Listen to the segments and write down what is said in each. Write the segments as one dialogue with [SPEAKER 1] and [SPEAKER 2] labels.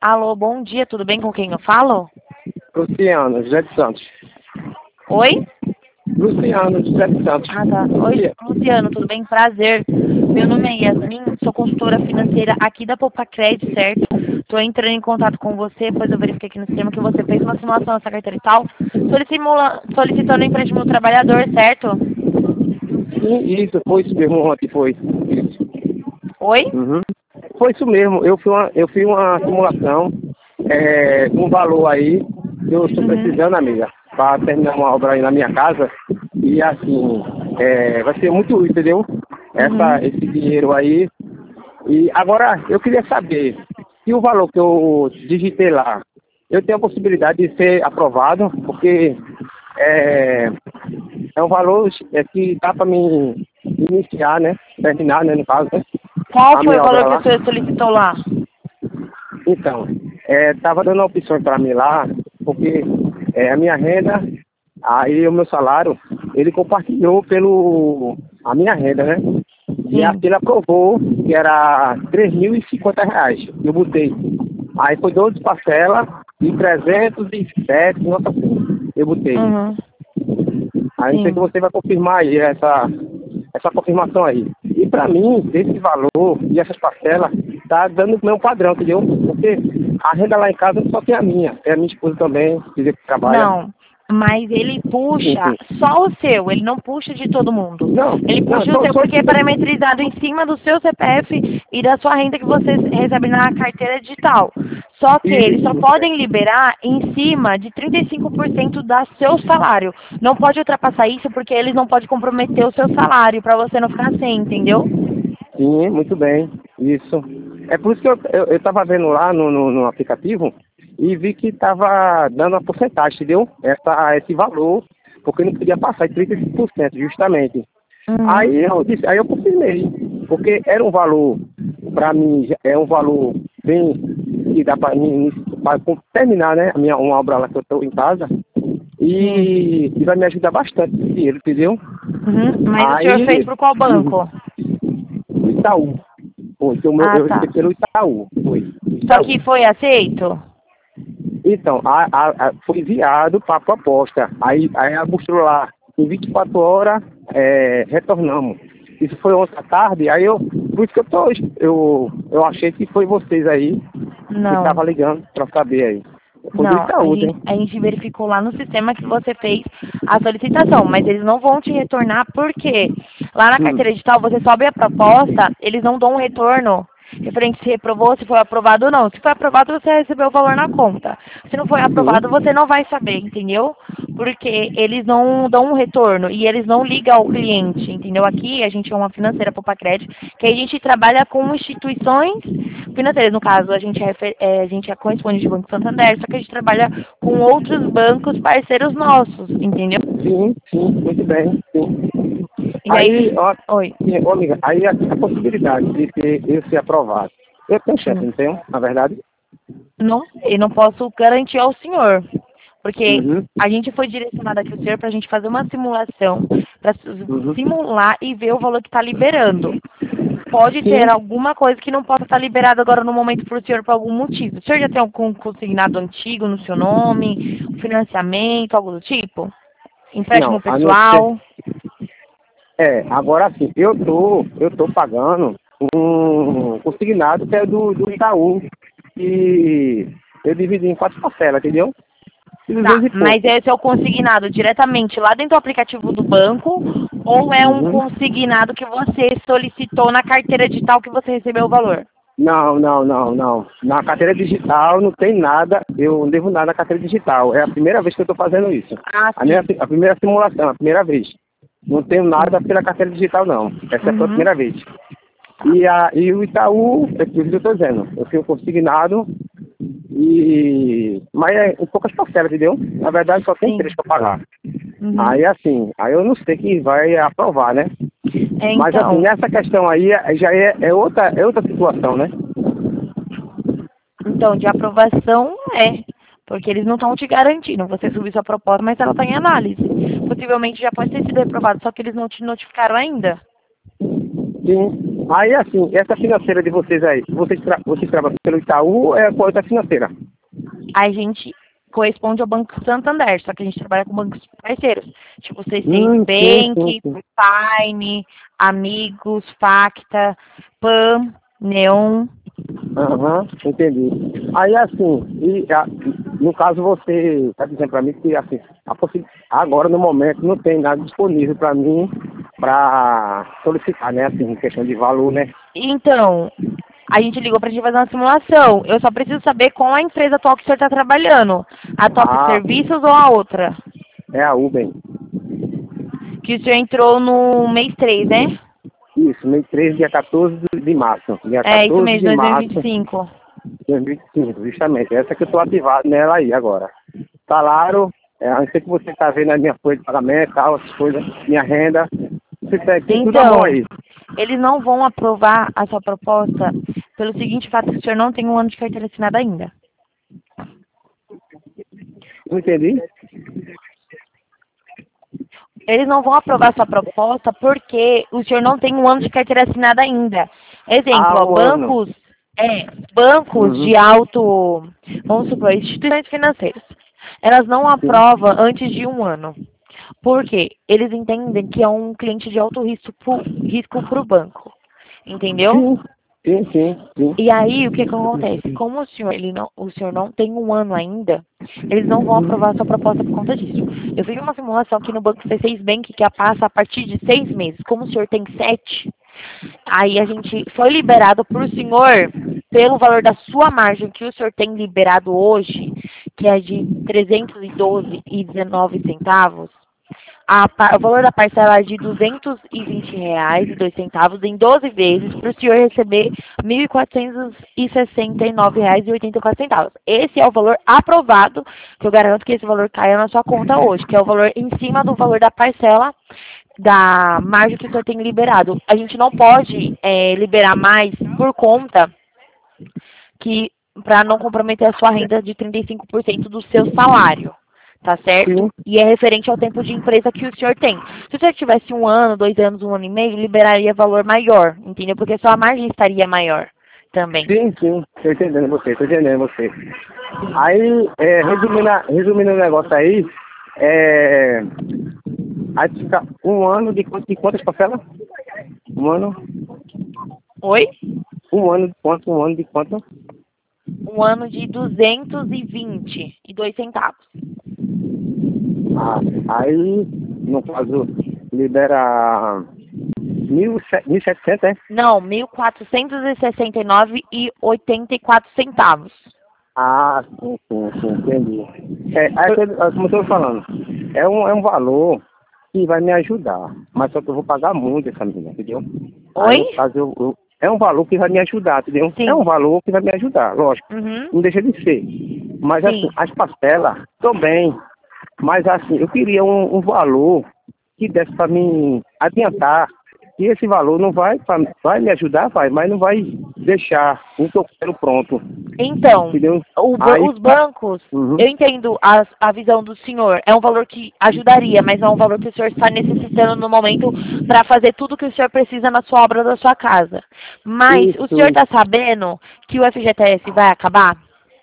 [SPEAKER 1] Alô, bom dia, tudo bem com quem eu falo?
[SPEAKER 2] Luciano, José de Santos.
[SPEAKER 1] Oi?
[SPEAKER 2] Luciano, José de Santos.
[SPEAKER 1] Ah, tá. Oi, Luciano, tudo bem? Prazer. Meu nome é Yasmin, sou consultora financeira aqui da Popacred, certo? Estou entrando em contato com você, pois eu verifiquei aqui no sistema que você fez uma simulação nessa carteira e tal, solicitando empréstimo do trabalhador, certo?
[SPEAKER 2] Sim, isso, foi isso mesmo ontem, foi. Isso.
[SPEAKER 1] Oi?
[SPEAKER 2] Uhum. Foi isso mesmo, eu fiz uma simulação com um valor aí, que eu estou precisando, amiga, para terminar uma obra aí na minha casa. E assim, vai ser muito útil, entendeu? Esse dinheiro aí. E agora eu queria saber se o valor que eu digitei lá, eu tenho a possibilidade de ser aprovado, porque é um valor que dá para me iniciar, né? Terminar, né, no caso, né?
[SPEAKER 1] Qual
[SPEAKER 2] A
[SPEAKER 1] foi o
[SPEAKER 2] minha obra
[SPEAKER 1] valor que
[SPEAKER 2] lá.
[SPEAKER 1] você solicitou lá?
[SPEAKER 2] Então, tava dando opções para mim lá, porque a minha renda, aí o meu salário, ele compartilhou a minha renda, né? E
[SPEAKER 1] Sim.
[SPEAKER 2] aqui ele aprovou que era R$ 3.050. Eu botei. Aí foi 12 parcelas de 307, nossa, eu botei.
[SPEAKER 1] Uhum.
[SPEAKER 2] Aí não sei se
[SPEAKER 1] Sim.
[SPEAKER 2] você vai confirmar aí essa confirmação aí. E para mim, esse valor e essas parcelas, tá dando o meu padrão, entendeu? Porque a renda lá em casa só tem a minha. É a minha esposa também, que trabalha.
[SPEAKER 1] Não, mas ele
[SPEAKER 2] Sim,
[SPEAKER 1] puxa
[SPEAKER 2] sim.
[SPEAKER 1] só o seu, ele não puxa de todo mundo.
[SPEAKER 2] Não,
[SPEAKER 1] Ele
[SPEAKER 2] não,
[SPEAKER 1] puxa o seu
[SPEAKER 2] só
[SPEAKER 1] porque é parametrizado em cima do seu CPF e da sua renda que você recebe na carteira digital. Só que eles só
[SPEAKER 2] isso.
[SPEAKER 1] podem liberar em cima de 35% do seu salário. Não pode ultrapassar isso porque eles não podem comprometer o seu salário para você não ficar sem, entendeu?
[SPEAKER 2] Sim, muito bem. Isso. É por isso que eu tava vendo lá no aplicativo e vi que tava dando a porcentagem, entendeu? Esse valor, porque não podia passar de 35%, justamente.
[SPEAKER 1] Uhum.
[SPEAKER 2] Aí eu confirmei, porque era um valor, para mim, é um valor bem que dá para mim pra terminar, né? Uma obra lá que eu estou em casa.
[SPEAKER 1] Sim.
[SPEAKER 2] E vai me ajudar bastante esse dinheiro, entendeu?
[SPEAKER 1] Uhum. Mas o senhor fez
[SPEAKER 2] Aí,
[SPEAKER 1] por qual banco?
[SPEAKER 2] Itaú. Foi, que
[SPEAKER 1] Ah,
[SPEAKER 2] eu
[SPEAKER 1] tá.
[SPEAKER 2] recebi pelo Itaú. Foi.
[SPEAKER 1] Só
[SPEAKER 2] Itaú.
[SPEAKER 1] que foi aceito?
[SPEAKER 2] Então, foi enviado para a proposta. Aí ela mostrou lá, em 24 horas, retornamos. Isso foi ontem à tarde, por isso que eu achei que foi vocês aí que
[SPEAKER 1] Não.
[SPEAKER 2] estavam ligando para saber aí. Foi do
[SPEAKER 1] Não,
[SPEAKER 2] Itaú, né?
[SPEAKER 1] a gente verificou lá no sistema que você fez a solicitação, mas eles não vão te retornar porque lá na
[SPEAKER 2] Hum.
[SPEAKER 1] carteira digital você sobe a proposta, eles não dão um retorno referente se reprovou, se foi aprovado ou não. Se foi aprovado, você recebeu o valor na conta. Se não foi aprovado,
[SPEAKER 2] Sim.
[SPEAKER 1] você não vai saber, entendeu? Porque eles não dão um retorno e eles não ligam ao cliente, entendeu? Aqui a gente é uma financeira Popacred, que a gente trabalha com instituições financeiras. No caso, a gente é correspondente do Banco Santander, só que a gente trabalha com outros bancos parceiros nossos, entendeu?
[SPEAKER 2] Sim, muito bem, sim.
[SPEAKER 1] E
[SPEAKER 2] Aí,
[SPEAKER 1] aí,
[SPEAKER 2] ó,
[SPEAKER 1] oi,
[SPEAKER 2] sim, ô, amiga, aí a possibilidade de eu ser aprovado. Eu tenho chefe,
[SPEAKER 1] sim.
[SPEAKER 2] não tenho, na verdade?
[SPEAKER 1] Não, eu não posso garantir ao senhor, porque
[SPEAKER 2] Uhum,
[SPEAKER 1] a gente foi direcionado aqui o senhor para a gente fazer uma simulação, para
[SPEAKER 2] uhum.
[SPEAKER 1] simular e ver o valor que está liberando. Pode ter
[SPEAKER 2] Sim,
[SPEAKER 1] alguma coisa que não possa estar liberado agora no momento para o senhor por algum motivo. O senhor já tem algum consignado antigo no seu nome, financiamento, algo do tipo?
[SPEAKER 2] não,
[SPEAKER 1] Empréstimo
[SPEAKER 2] a não ser.
[SPEAKER 1] pessoal?
[SPEAKER 2] Agora sim, eu tô pagando um consignado que é do Itaú, que eu dividi em 4 parcelas, entendeu? E
[SPEAKER 1] Tá,
[SPEAKER 2] 200 e
[SPEAKER 1] mas
[SPEAKER 2] pouco.
[SPEAKER 1] esse é o consignado diretamente lá dentro do aplicativo do banco ou é um
[SPEAKER 2] Uhum.
[SPEAKER 1] consignado que você solicitou na carteira digital que você recebeu o valor?
[SPEAKER 2] Não, não, não, não. Na carteira digital não tem nada, eu não devo nada na carteira digital. É a primeira vez que eu estou fazendo isso.
[SPEAKER 1] Ah,
[SPEAKER 2] A
[SPEAKER 1] sim,
[SPEAKER 2] a primeira simulação, a primeira vez. Não tenho
[SPEAKER 1] sim.
[SPEAKER 2] nada pela carteira digital, não. Essa foi a
[SPEAKER 1] Uhum.
[SPEAKER 2] primeira vez.
[SPEAKER 1] Tá.
[SPEAKER 2] E o Itaú, é por isso que eu estou dizendo, eu tenho consignado, mas é em poucas parcelas, entendeu? Na verdade só tem 3
[SPEAKER 1] Sim.
[SPEAKER 2] para pagar.
[SPEAKER 1] Uhum.
[SPEAKER 2] Aí assim, aí eu não sei quem vai aprovar, né? Mas assim,
[SPEAKER 1] Então,
[SPEAKER 2] nessa questão aí já é outra situação, né?
[SPEAKER 1] de aprovação porque eles não estão te garantindo. Você subiu sua proposta, mas ela está em análise. Possivelmente já pode ter sido aprovado, só que eles não te notificaram ainda.
[SPEAKER 2] Sim. Aí, assim, essa financeira de vocês aí, vocês trabalham pelo Itaú ou é qual outra financeira?
[SPEAKER 1] A gente corresponde ao Banco Santander, só que a gente trabalha com bancos parceiros, tipo C6
[SPEAKER 2] Sim, sim,
[SPEAKER 1] Bank,
[SPEAKER 2] sim.
[SPEAKER 1] Pine, Amigos, Facta, PAN, Neon.
[SPEAKER 2] Aham, entendi. Aí, assim, no caso você está dizendo para mim que, assim, agora, no momento, não tem nada disponível para mim para solicitar, né, assim, em questão de valor, né?
[SPEAKER 1] Então, a gente ligou pra gente fazer uma simulação. Eu só preciso saber qual a empresa atual que o senhor está trabalhando. A Top
[SPEAKER 2] Ah,
[SPEAKER 1] Serviços ou a outra?
[SPEAKER 2] é a Uber.
[SPEAKER 1] Que o senhor entrou no mês 3, né?
[SPEAKER 2] Isso, mês 13, dia 14 de março. Dia
[SPEAKER 1] É, isso
[SPEAKER 2] 14
[SPEAKER 1] mesmo,
[SPEAKER 2] de março
[SPEAKER 1] 2025.
[SPEAKER 2] de 2025, justamente. Essa que eu estou ativado nela aí agora. Salário, a não ser que você está vendo a minha folha de pagamento, tal, essas coisas, minha renda. Você tem tudo na mão
[SPEAKER 1] Então,
[SPEAKER 2] aí.
[SPEAKER 1] eles não vão aprovar a sua proposta pelo seguinte fato, que o senhor não tem um ano de carteira assinada ainda.
[SPEAKER 2] Não entendi?
[SPEAKER 1] Eles não vão aprovar a sua proposta porque o senhor não tem um ano de carteira assinada ainda. Exemplo,
[SPEAKER 2] Ah,
[SPEAKER 1] ó,
[SPEAKER 2] o ano.
[SPEAKER 1] bancos
[SPEAKER 2] Uhum.
[SPEAKER 1] de alto, vamos supor, instituições financeiras, elas não
[SPEAKER 2] Sim,
[SPEAKER 1] aprovam antes de um ano. Por quê? Eles entendem que é um cliente de alto risco para o banco. Entendeu?
[SPEAKER 2] sim, sim, sim, sim.
[SPEAKER 1] E aí, o que que acontece? Como o senhor não tem um ano ainda, eles não vão aprovar a sua proposta por conta disso. Eu fiz uma simulação aqui no Banco C6 Bank que a passa a partir de 6 meses. Como o senhor tem 7, aí a gente foi liberado para o senhor, pelo valor da sua margem que o senhor tem liberado hoje, que é de 312,19 centavos, o valor da parcela é de R$ 220,02 em 12 vezes para o senhor receber R$ 1.469,84. Esse é o valor aprovado, que eu garanto que esse valor caia na sua conta hoje, que é o valor em cima do valor da parcela da margem que o senhor tem liberado. A gente não pode liberar mais por conta que para não comprometer a sua renda de 35% do seu salário, tá certo?
[SPEAKER 2] Sim,
[SPEAKER 1] E é referente ao tempo de empresa que o senhor tem. Se o senhor tivesse 1 ano, 2 anos, 1 ano e meio, liberaria valor maior, entendeu? Porque sua margem estaria maior também.
[SPEAKER 2] sim. Tô entendendo você, tô entendendo você. Aí, resumindo o negócio aí, aí fica um ano de quantas parcelas? Um ano?
[SPEAKER 1] Oi?
[SPEAKER 2] Um ano de quanto? Um ano de quanto?
[SPEAKER 1] 1 ano de 222 centavos.
[SPEAKER 2] Ah, aí, no caso, libera 1.700, é?
[SPEAKER 1] Não, 1.469,84 centavos.
[SPEAKER 2] Ah, sim, entendi. Como eu estou falando, é um valor que vai me ajudar, mas só que eu vou pagar muito essa menina, entendeu? Aí,
[SPEAKER 1] Oi?
[SPEAKER 2] no caso, é um valor que vai me ajudar, entendeu? É
[SPEAKER 1] Sim.
[SPEAKER 2] um valor que vai me ajudar, lógico,
[SPEAKER 1] Uhum.
[SPEAKER 2] não deixa de ser. Mas, assim,
[SPEAKER 1] Sim.
[SPEAKER 2] as parcelas também, mas, assim, eu queria um valor que desse para mim adiantar. E esse valor não vai me ajudar, mas não vai deixar o que eu quero pronto.
[SPEAKER 1] Então,
[SPEAKER 2] Entendeu? Aí,
[SPEAKER 1] os bancos,
[SPEAKER 2] uhum,
[SPEAKER 1] eu entendo a visão do senhor. É um valor que ajudaria, mas não é um valor que o senhor está necessitando no momento para fazer tudo que o senhor precisa na sua obra da sua casa. Mas o senhor
[SPEAKER 2] isso.
[SPEAKER 1] está sabendo que o FGTS vai acabar?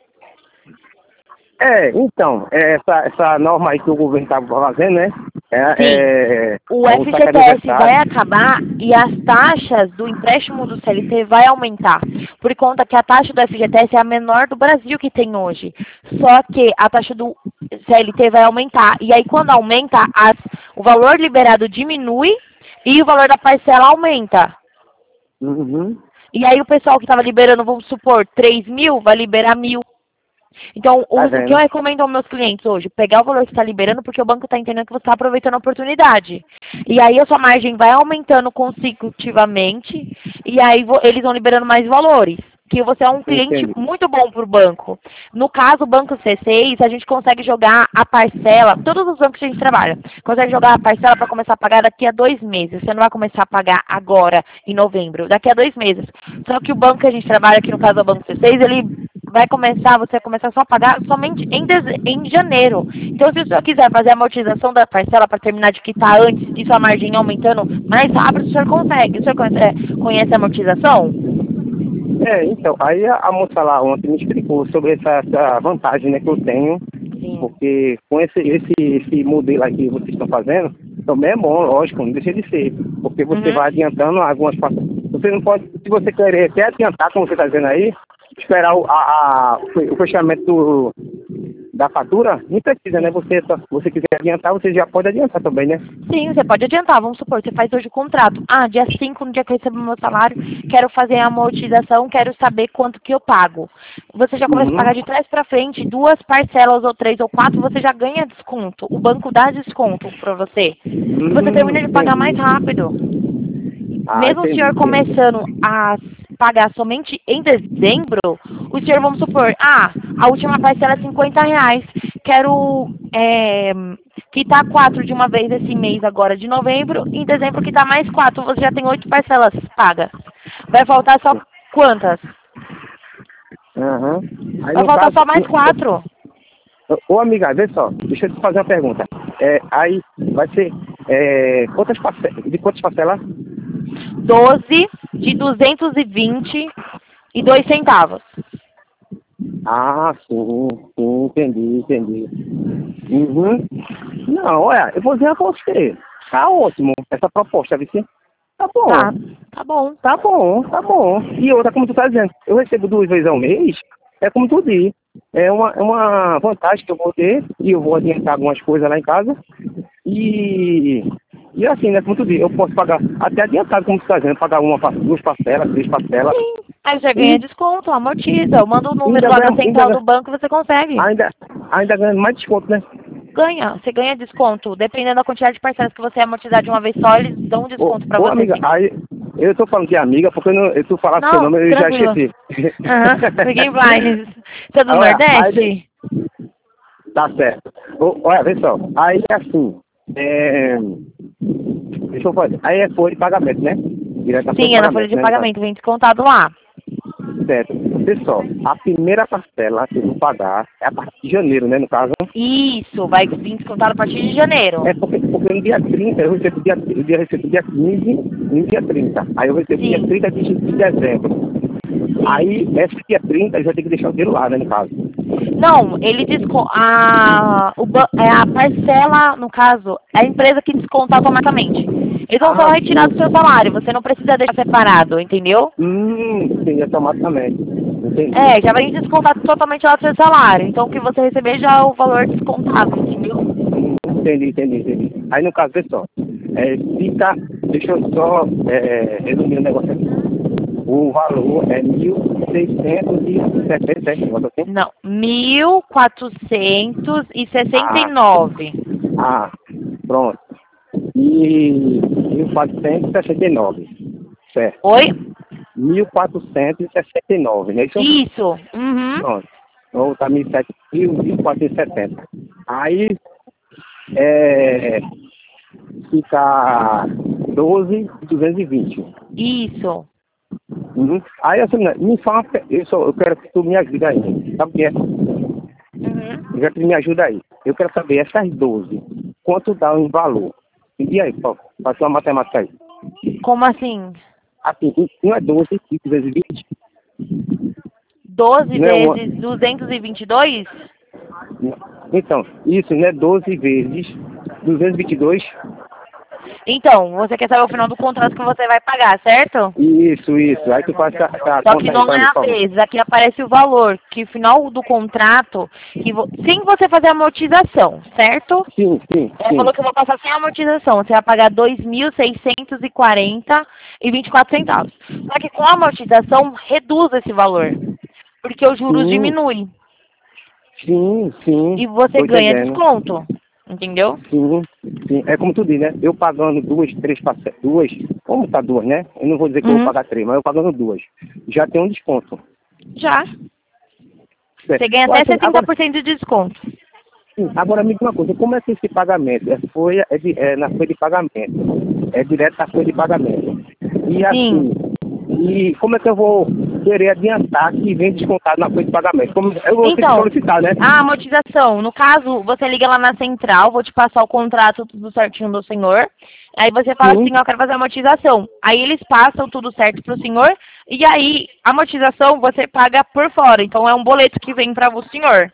[SPEAKER 2] Então, essa norma aí que o governo está fazendo, né?
[SPEAKER 1] Sim. O
[SPEAKER 2] O saque
[SPEAKER 1] FGTS vai
[SPEAKER 2] aniversário.
[SPEAKER 1] acabar e as taxas do empréstimo do CLT vai aumentar, por conta que a taxa do FGTS é a menor do Brasil que tem hoje. Só que a taxa do CLT vai aumentar. E aí, quando aumenta, o valor liberado diminui e o valor da parcela aumenta.
[SPEAKER 2] Uhum,
[SPEAKER 1] E aí, o pessoal que estava liberando, vamos supor, 3.000, vai liberar 1.000. Então,
[SPEAKER 2] tá
[SPEAKER 1] o que eu
[SPEAKER 2] vendo?
[SPEAKER 1] recomendo aos meus clientes hoje, pegar o valor que está liberando, porque o banco está entendendo que você está aproveitando a oportunidade. E aí a sua margem vai aumentando consecutivamente, e aí eles vão liberando mais valores. Que você é um cliente
[SPEAKER 2] Entendi.
[SPEAKER 1] muito bom para o banco. No caso, o Banco C6, a gente consegue jogar a parcela, todos os bancos que a gente trabalha, consegue jogar a parcela para começar a pagar daqui a 2 meses. Você não vai começar a pagar agora, em novembro, daqui a 2 meses. Só que o banco que a gente trabalha, que no caso é o Banco C6, ele você vai começar só a pagar somente em janeiro. Então, se o senhor quiser fazer a amortização da parcela para terminar de quitar antes e sua margem aumentando mais rápido, o senhor consegue. O senhor conhece a amortização?
[SPEAKER 2] Então, aí a moça lá ontem me explicou sobre essa vantagem, né, que eu tenho,
[SPEAKER 1] Sim.
[SPEAKER 2] porque com esse modelo aí que vocês estão fazendo, também é bom, lógico, não deixa de ser, porque você vai adiantando algumas partes. Você não pode, se você querer até adiantar, como você está dizendo aí, esperar o fechamento da fatura, não precisa, né? Se você quiser adiantar, você já pode adiantar também, né?
[SPEAKER 1] Sim, você pode adiantar. Vamos supor, você faz hoje o contrato. Ah, dia 5, no dia que eu recebo meu salário, quero fazer a amortização, quero saber quanto que eu pago. Você já começa a pagar de trás para frente, 2 parcelas ou 3 ou 4, você já ganha desconto. O banco dá desconto para você. Você termina de pagar mais rápido. Mesmo o senhor começando a pagar somente em dezembro, o senhor, vamos supor, a última parcela é R$ 50. Quero quitar 4 de uma vez esse mês agora de novembro, em dezembro quitar mais 4, você já tem 8 parcelas pagas. Vai faltar só quantas? Vai faltar só mais 4.
[SPEAKER 2] Ô amiga, vê só, deixa eu te fazer uma pergunta. Aí vai ser de quantas parcelas?
[SPEAKER 1] 12 de 222 centavos.
[SPEAKER 2] Ah, sim, entendi. Não, olha, eu vou dizer a você, tá ótimo essa proposta, Vicente. Tá bom.
[SPEAKER 1] Tá bom.
[SPEAKER 2] Tá bom. E outra, como tu tá dizendo, eu recebo 2 vezes ao mês, é como tu diz, é uma vantagem que eu vou ter, e eu vou adiantar algumas coisas lá em casa, e assim, né, como tu diz, eu posso pagar até adiantado, como tu tá dizendo, pagar 2 parcelas, 3 parcelas.
[SPEAKER 1] Sim. Aí você ganha desconto, amortiza. Eu mando o número lá da central do banco e você consegue.
[SPEAKER 2] Ainda ganha mais desconto, né?
[SPEAKER 1] Você ganha desconto. Dependendo da quantidade de parcelas que você amortizar de uma vez só, eles dão um desconto pra você.
[SPEAKER 2] Amiga, aí, eu tô falando de amiga, porque tu falasse seu nome, eu já esqueci.
[SPEAKER 1] Fiquem mais. Você é do Nordeste?
[SPEAKER 2] Tá certo. Olha, vê só, aí assim, deixa eu fazer, aí é folha de pagamento, né?
[SPEAKER 1] Sim, é na folha de pagamento, vem descontado lá.
[SPEAKER 2] Certo. Pessoal, a primeira parcela que eu vou pagar é a partir de janeiro, né, no caso?
[SPEAKER 1] Isso, vai vir descontado a partir de janeiro.
[SPEAKER 2] Porque no dia 30, eu recebo dia 15 no dia 30. Aí eu recebo dia 30 de dezembro. Aí, esse dia 30, eu já tenho que deixar o dinheiro lá, né, no caso?
[SPEAKER 1] Não, ele a parcela, no caso, é a empresa que desconta automaticamente. Eles vão só retirar do seu salário, você não precisa deixar separado, entendeu?
[SPEAKER 2] Entendi, automaticamente. Entendi.
[SPEAKER 1] Já vai descontar totalmente lá do seu salário. Então o que você receber já é o valor descontado, entendeu?
[SPEAKER 2] Entendi. Aí no caso, pessoal, deixa eu só resumir o negócio aqui. O valor é 1.670, negócio assim?
[SPEAKER 1] Não, 1.469.
[SPEAKER 2] Pronto. E 1.469, certo?
[SPEAKER 1] Oi?
[SPEAKER 2] 1.469, não é isso?
[SPEAKER 1] Isso.
[SPEAKER 2] Pronto. Então tá 1.470. Aí fica 12.220.
[SPEAKER 1] Isso.
[SPEAKER 2] Aí assim, me fala, eu quero que tu me ajude aí. Sabe o que é? Eu quero que tu me ajude aí. Eu quero saber essas 12, quanto dá em valor? E aí, faz uma matemática aí.
[SPEAKER 1] Como assim?
[SPEAKER 2] Assim, não é 12 vezes 20?
[SPEAKER 1] 12 vezes 222?
[SPEAKER 2] Então, isso, né? 12 vezes 222.
[SPEAKER 1] Então, você quer saber o final do contrato que você vai pagar, certo?
[SPEAKER 2] Isso. Aí tu faz essa
[SPEAKER 1] Só que não é a vez, aqui aparece o valor, que o final do contrato, sem você fazer amortização, certo?
[SPEAKER 2] Sim.
[SPEAKER 1] Falou que eu vou passar sem amortização, você vai pagar 2.640,24 centavos. Só que com a amortização, reduz esse valor, porque os juros diminuem.
[SPEAKER 2] Sim.
[SPEAKER 1] E você ganha desconto. Entendeu?
[SPEAKER 2] Sim. É como tu diz, né? Eu pagando 2, 3 parcelas, como tá 2, né? Eu não vou dizer que eu vou pagar 3, mas eu pagando 2. Já tem um desconto.
[SPEAKER 1] Já. Você ganha até 70% de desconto.
[SPEAKER 2] Sim. Agora me diz uma coisa, como é que esse pagamento? Na folha de pagamento. É direto na folha de pagamento. E assim, e como é que eu vou poderia adiantar que vem descontado na folha de pagamento. Como eu vou ter que
[SPEAKER 1] Então,
[SPEAKER 2] solicitar, né?
[SPEAKER 1] a amortização, no caso, você liga lá na central, vou te passar o contrato tudo certinho do senhor. Aí você fala
[SPEAKER 2] Sim.
[SPEAKER 1] assim, ó, eu quero fazer a amortização. Aí eles passam tudo certo pro senhor. E aí, a amortização você paga por fora. Então é um boleto que vem para o senhor.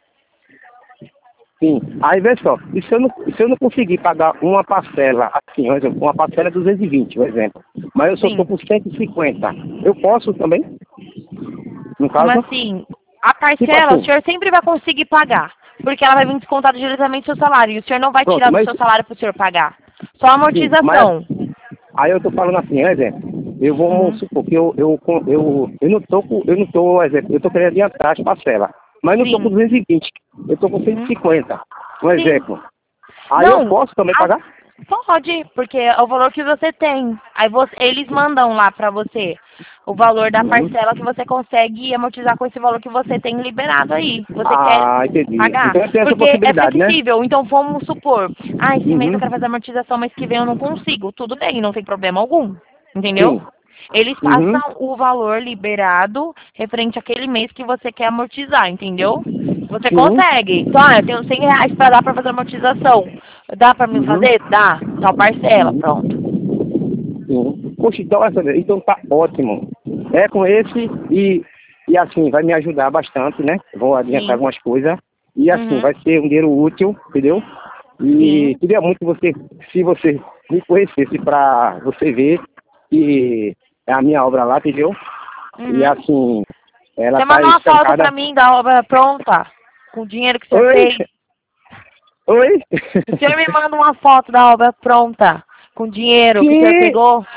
[SPEAKER 2] Sim. Aí, vê só, e se eu não conseguir pagar uma parcela, assim, por exemplo, uma parcela é 220, por exemplo, mas eu só
[SPEAKER 1] Sim.
[SPEAKER 2] estou com 150, eu posso também? No
[SPEAKER 1] Como
[SPEAKER 2] caso?
[SPEAKER 1] assim? A
[SPEAKER 2] Tipo
[SPEAKER 1] parcela o
[SPEAKER 2] assim,
[SPEAKER 1] senhor sempre vai conseguir pagar. Porque ela vai vir descontada diretamente do seu salário. E o senhor não vai
[SPEAKER 2] pronto,
[SPEAKER 1] tirar do
[SPEAKER 2] mas
[SPEAKER 1] seu salário para o senhor pagar. Só a
[SPEAKER 2] sim, mas
[SPEAKER 1] amortização.
[SPEAKER 2] aí eu tô falando assim, exemplo, eu vou
[SPEAKER 1] Uhum.
[SPEAKER 2] supor que eu não tô com, eu não tô, exemplo, eu tô querendo adiantar as parcelas, mas não tô com
[SPEAKER 1] Sim.
[SPEAKER 2] 220, eu tô com
[SPEAKER 1] Uhum.
[SPEAKER 2] 150, um
[SPEAKER 1] Sim.
[SPEAKER 2] exemplo. Aí eu
[SPEAKER 1] Não,
[SPEAKER 2] posso também pagar?
[SPEAKER 1] pode, porque é o valor que você tem. Aí eles mandam lá pra você o valor da
[SPEAKER 2] Uhum.
[SPEAKER 1] parcela que você consegue amortizar com esse valor que você tem liberado aí. Você quer
[SPEAKER 2] Ah, entendi.
[SPEAKER 1] pagar?
[SPEAKER 2] Então tem essa
[SPEAKER 1] Porque é
[SPEAKER 2] possibilidade, né?
[SPEAKER 1] flexível. Então vamos supor, esse mês eu
[SPEAKER 2] Uhum.
[SPEAKER 1] quero fazer a amortização, mês que vem eu não consigo. Tudo bem, não tem problema algum. Entendeu?
[SPEAKER 2] Sim.
[SPEAKER 1] Eles
[SPEAKER 2] Uhum.
[SPEAKER 1] passam o valor liberado referente àquele mês que você quer amortizar, entendeu? Você
[SPEAKER 2] Sim.
[SPEAKER 1] consegue. Então, eu tenho R$ 100 para dar para fazer amortização. Dá para me
[SPEAKER 2] Uhum.
[SPEAKER 1] fazer? Dá. Tal parcela,
[SPEAKER 2] Uhum.
[SPEAKER 1] pronto.
[SPEAKER 2] Sim. Poxa, então tá ótimo. É com esse e assim, vai me ajudar bastante, né? Vou adiantar
[SPEAKER 1] Sim.
[SPEAKER 2] algumas coisas. E assim,
[SPEAKER 1] Uhum.
[SPEAKER 2] vai ser um dinheiro útil, entendeu? E
[SPEAKER 1] Sim.
[SPEAKER 2] queria muito que você, se você me conhecesse para você ver que é a minha obra lá, entendeu? E
[SPEAKER 1] Uhum.
[SPEAKER 2] assim, ela
[SPEAKER 1] Você
[SPEAKER 2] tá
[SPEAKER 1] manda uma foto
[SPEAKER 2] estancada.
[SPEAKER 1] para mim da obra pronta, com o dinheiro que você
[SPEAKER 2] Oi?
[SPEAKER 1] fez.
[SPEAKER 2] Oi?
[SPEAKER 1] O senhor me manda uma foto da obra pronta, com o dinheiro que o senhor
[SPEAKER 2] Sim,
[SPEAKER 1] pegou.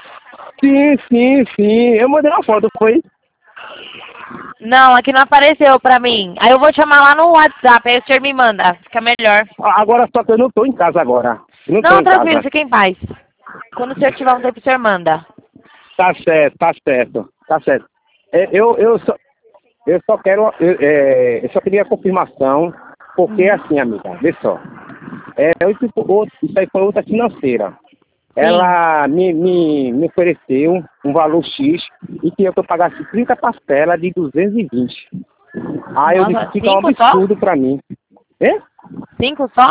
[SPEAKER 2] sim. Eu mandei uma foto, foi?
[SPEAKER 1] Não, aqui não apareceu pra mim. Aí eu vou te chamar lá no WhatsApp, aí o senhor me manda, fica melhor.
[SPEAKER 2] Agora só que eu não tô em casa agora. Eu não tô
[SPEAKER 1] Não,
[SPEAKER 2] em
[SPEAKER 1] tranquilo,
[SPEAKER 2] casa.
[SPEAKER 1] fique em paz. Quando o senhor tiver um tempo, o senhor manda.
[SPEAKER 2] Tá certo, tá certo, tá certo. É, eu só quero, eu só queria confirmação, porque
[SPEAKER 1] Uhum.
[SPEAKER 2] assim, amiga, vê só. Isso aí foi outra financeira.
[SPEAKER 1] Sim.
[SPEAKER 2] Ela me ofereceu um valor X e queria que eu pagasse 30 parcelas de 220. Aí eu disse
[SPEAKER 1] Nossa,
[SPEAKER 2] que fica um
[SPEAKER 1] 5 só?
[SPEAKER 2] absurdo pra mim. É?
[SPEAKER 1] 5 só?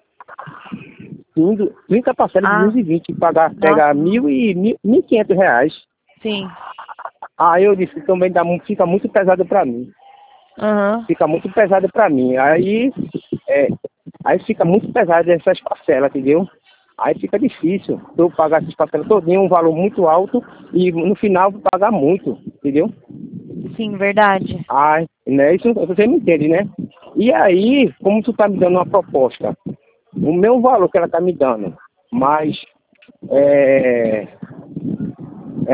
[SPEAKER 2] Sim, 30 parcelas de
[SPEAKER 1] Ah,
[SPEAKER 2] 220, pagar,
[SPEAKER 1] nossa.
[SPEAKER 2] pegar 1.500 reais.
[SPEAKER 1] Sim.
[SPEAKER 2] Aí eu disse que também fica muito pesado pra mim.
[SPEAKER 1] Aham.
[SPEAKER 2] Fica muito pesado pra mim. É, aí fica muito pesado essas parcelas, entendeu? Aí fica difícil eu pagar essas parcelas todinhas, um valor muito alto, e no final vou pagar muito, entendeu?
[SPEAKER 1] Sim, verdade.
[SPEAKER 2] Ai, né? Isso você me entende, né? E aí, como tu tá me dando uma proposta, o meu valor que ela tá me dando, mas é, é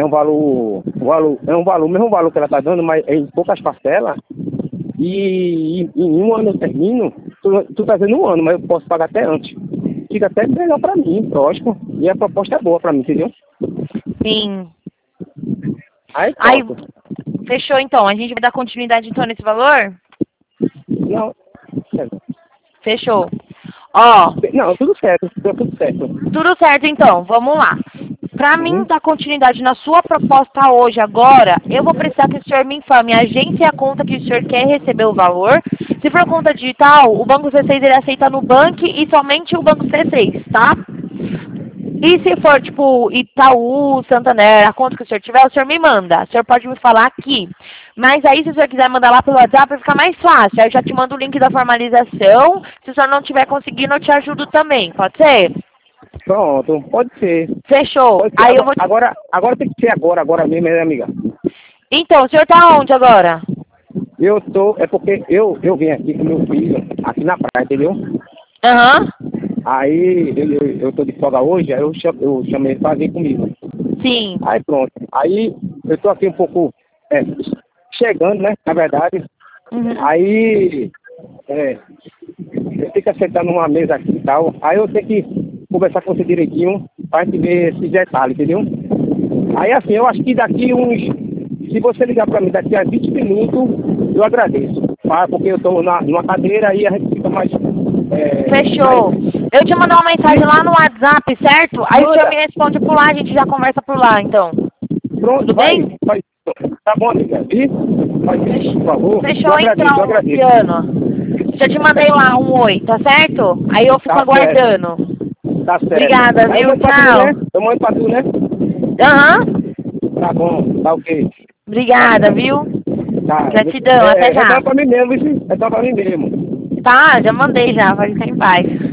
[SPEAKER 2] o mesmo valor que ela tá dando, mas é em poucas parcelas, e em um ano eu termino, tu tá dizendo um ano, mas eu posso pagar até antes. Fica até melhor pra mim, lógico. E a proposta é boa pra mim, entendeu?
[SPEAKER 1] Sim.
[SPEAKER 2] Aí
[SPEAKER 1] Aí,
[SPEAKER 2] pronto.
[SPEAKER 1] fechou então. A gente vai dar continuidade então nesse valor?
[SPEAKER 2] Não,
[SPEAKER 1] Fechou. Ó,
[SPEAKER 2] não, tudo certo, tudo certo.
[SPEAKER 1] tudo certo então, vamos lá. Para mim
[SPEAKER 2] Uhum.
[SPEAKER 1] dar continuidade na sua proposta hoje, agora, eu vou precisar que o senhor me informe a agência e a conta que o senhor quer receber o valor. Se for conta digital, o Banco C6 ele aceita no Nubank e somente o Banco C6, tá? E se for, tipo, Itaú, Santander, a conta que o senhor tiver, o senhor me manda. O senhor pode me falar aqui. Mas aí, se o senhor quiser mandar lá pelo WhatsApp, vai ficar mais fácil. Aí eu já te mando o link da formalização. Se o senhor não estiver conseguindo, eu te ajudo também. Pode ser?
[SPEAKER 2] Pronto, pode ser.
[SPEAKER 1] Fechou.
[SPEAKER 2] Pode ser.
[SPEAKER 1] Aí eu vou te...
[SPEAKER 2] Agora tem que ser agora mesmo, né, amiga?
[SPEAKER 1] Então, o senhor tá onde agora?
[SPEAKER 2] É porque eu vim aqui com meu filho, aqui na praia, entendeu?
[SPEAKER 1] Aham.
[SPEAKER 2] Aí eu tô de folga hoje, aí eu chamei ele pra vir comigo.
[SPEAKER 1] Sim.
[SPEAKER 2] Aí pronto. Aí eu tô aqui um pouco chegando, né? Na verdade.
[SPEAKER 1] Uhum.
[SPEAKER 2] Aí eu tenho que aceitar numa mesa aqui e tal. Aí eu tenho que conversar com você direitinho pra gente ver esses detalhes, entendeu? Aí assim, eu acho que daqui uns. Se você ligar pra mim daqui a 20 minutos, eu agradeço. Tá? Porque eu tô numa cadeira e a gente fica mais.
[SPEAKER 1] Fechou.
[SPEAKER 2] Mais
[SPEAKER 1] Eu te mandar uma mensagem lá no WhatsApp, certo? Aí o senhor
[SPEAKER 2] manda,
[SPEAKER 1] me responde por lá, a gente já conversa por lá, então.
[SPEAKER 2] pronto,
[SPEAKER 1] Tudo bem?
[SPEAKER 2] vai. Tá bom, amiga. E? Faz isso, por favor.
[SPEAKER 1] Fechou
[SPEAKER 2] Eu agradeço,
[SPEAKER 1] então,
[SPEAKER 2] eu agradeço.
[SPEAKER 1] Luciano. Já te mandei lá um oi, tá certo? Aí eu fico
[SPEAKER 2] Tá
[SPEAKER 1] aguardando.
[SPEAKER 2] Tá certo.
[SPEAKER 1] Obrigada,
[SPEAKER 2] Aí eu
[SPEAKER 1] viu?
[SPEAKER 2] mando pra tu,
[SPEAKER 1] Tchau.
[SPEAKER 2] né? Eu mando pra tu, né?
[SPEAKER 1] Aham.
[SPEAKER 2] Tá bom, tá ok.
[SPEAKER 1] Obrigada, viu?
[SPEAKER 2] Tá.
[SPEAKER 1] Gratidão, até
[SPEAKER 2] É
[SPEAKER 1] já.
[SPEAKER 2] só pra mim mesmo, viu? É só pra mim mesmo.
[SPEAKER 1] Tá, já mandei já, pode ficar em paz.